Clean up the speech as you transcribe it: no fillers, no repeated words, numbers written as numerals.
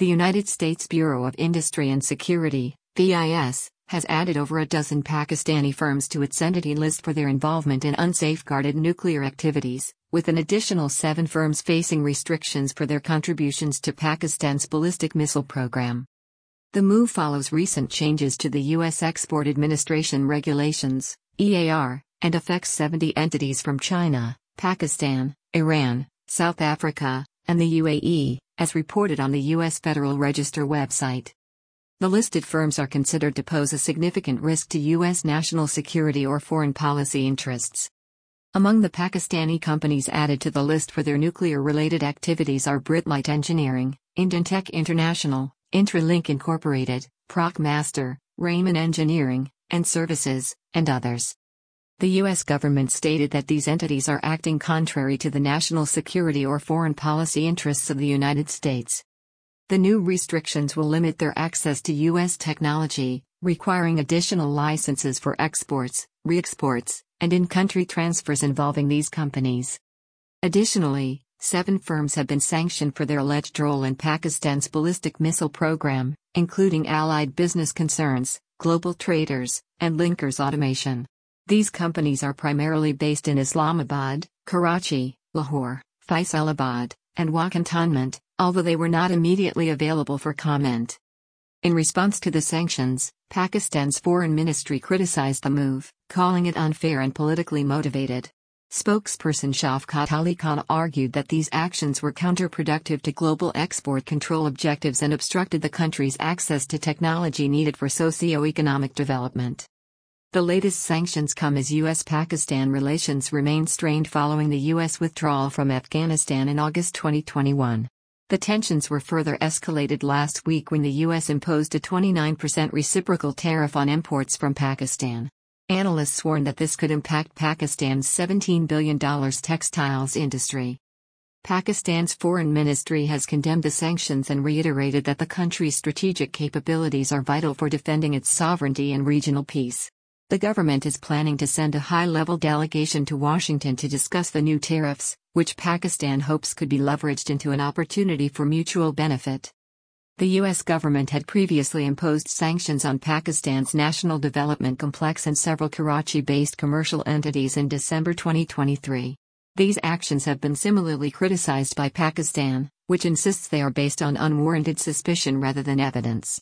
The United States Bureau of Industry and Security, BIS, has added over a dozen Pakistani firms to its entity list for their involvement in unsafeguarded nuclear activities, with an additional 7 firms facing restrictions for their contributions to Pakistan's ballistic missile program. The move follows recent changes to the U.S. Export Administration Regulations, EAR, and affects 70 entities from China, Pakistan, Iran, South Africa, and the UAE, as reported on the U.S. Federal Register website. The listed firms are considered to pose a significant risk to U.S. national security or foreign policy interests. Among the Pakistani companies added to the list for their nuclear-related activities are Britlight Engineering, Indentech International, Intralink Incorporated, Procmaster, Raymond Engineering and Services, and others. The U.S. government stated that these entities are acting contrary to the national security or foreign policy interests of the United States. The new restrictions will limit their access to U.S. technology, requiring additional licenses for exports, re-exports, and in-country transfers involving these companies. Additionally, 7 firms have been sanctioned for their alleged role in Pakistan's ballistic missile program, including Allied Business Concerns, Global Traders, and Linkers Automation. These companies are primarily based in Islamabad, Karachi, Lahore, Faisalabad, and Cantonment, although they were not immediately available for comment. In response to the sanctions, Pakistan's foreign ministry criticized the move, calling it unfair and politically motivated. Spokesperson Shafqat Ali Khan argued that these actions were counterproductive to global export control objectives and obstructed the country's access to technology needed for socio-economic development. The latest sanctions come as U.S.-Pakistan relations remain strained following the U.S. withdrawal from Afghanistan in August 2021. The tensions were further escalated last week when the U.S. imposed a 29% reciprocal tariff on imports from Pakistan. Analysts warn that this could impact Pakistan's $17 billion textiles industry. Pakistan's foreign ministry has condemned the sanctions and reiterated that the country's strategic capabilities are vital for defending its sovereignty and regional peace. The government is planning to send a high-level delegation to Washington to discuss the new tariffs, which Pakistan hopes could be leveraged into an opportunity for mutual benefit. The U.S. government had previously imposed sanctions on Pakistan's National Development Complex and several Karachi-based commercial entities in December 2023. These actions have been similarly criticized by Pakistan, which insists they are based on unwarranted suspicion rather than evidence.